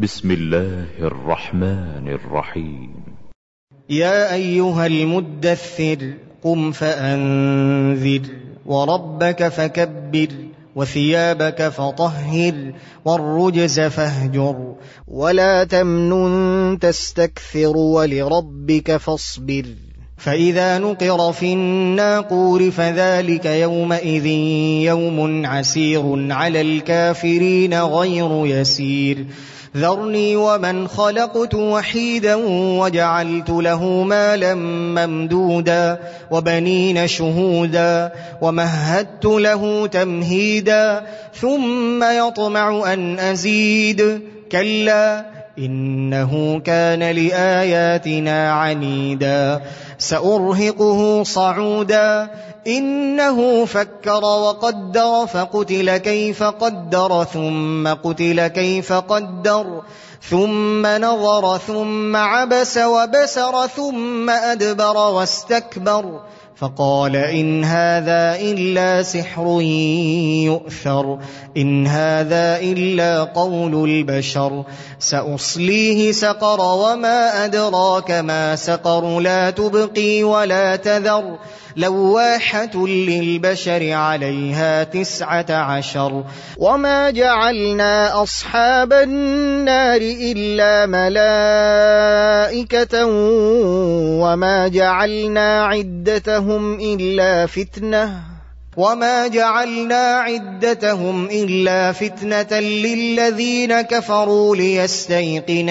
بسم الله الرحمن الرحيم. يا أيها المدثر قم فأنذر وربك فكبر وثيابك فطهر والرجز فاهجر ولا تمنن تستكثر ولربك فاصبر فإذا نقر في الناقور فذلك يومئذ يوم عسير على الكافرين غير يسير ذرني ومن خلقت وحيدا وجعلت له مالا ممدودا وبنين شهودا ومهدت له تمهيدا ثم يطمع أن أزيد كلا إنه كان لآياتنا عنيدا سأرهقه صعودا إنه فكر وقدر فقتل كيف قدر ثم قتل كيف قدر ثم نظر ثم عبس وبسر ثم أدبر واستكبر فقال إن هذا إلا سحر يؤثر إن هذا إلا قول البشر سأصليه سقر وما أدراك ما سقر لا تبقي ولا تذر لواحة للبشر عليها 19 وما جعلنا أصحاب النار إلا ملائكة وما جعلنا عدتهم إلا فتنة للذين كفروا ليستيقن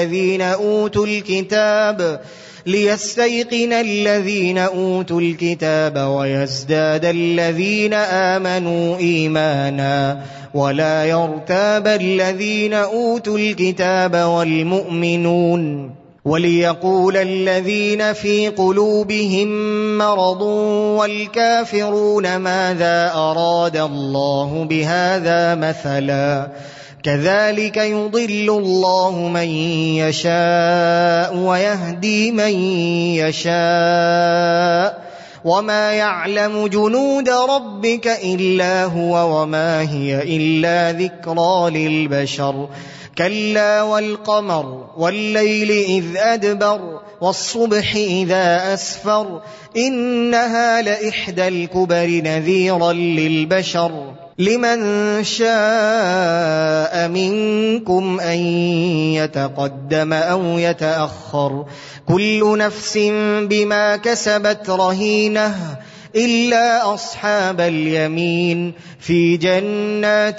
الذين أوتوا الكتاب ويزداد الذين آمنوا إيمانا ولا يرتاب الذين أوتوا الكتاب والمؤمنون وليقول الذين في قلوبهم مرض والكافرون ماذا أراد الله بهذا مثلا كذلك يضل الله من يشاء ويهدي من يشاء وما يعلم جنود ربك إلا هو وما هي إلا ذكرى للبشر كلا والقمر والليل إذ أدبر والصبح إذا أسفر إنها لإحدى الكبر نذيرا للبشر لمن شاء منكم أن يتقدم أو يتأخر كل نفس بما كسبت رهينة إلا أصحاب اليمين في جنات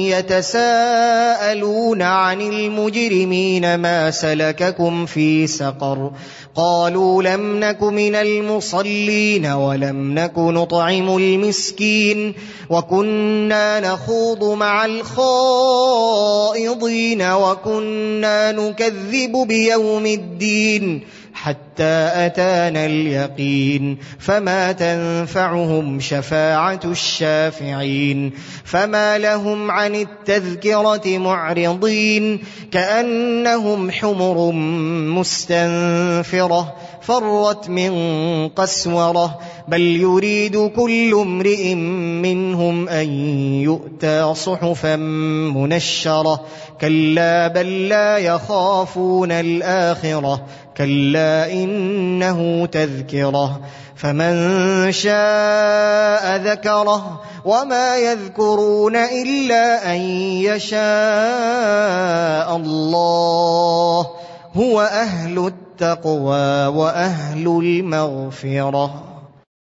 يتساءلون عن المجرمين ما سلككم في سقر قالوا لم نك من المصلين ولم نك نطعم المسكين وكنا نخوض مع الخائضين وكنا نكذب بيوم الدين حتى أتانا اليقين فما تنفعهم شفاعة الشافعين فما لهم عن التذكرة معرضين كأنهم حمر مستنفرة فرت من قسورة بل يريد كل امرئ منهم أن يؤتى صحفا منشرة كلا بل لا يخافون الآخرة كلا إنه تذكرة فمن شاء ذكره وما يذكرون إلا أن يشاء الله هو أهل التقوى وأهل المغفرة.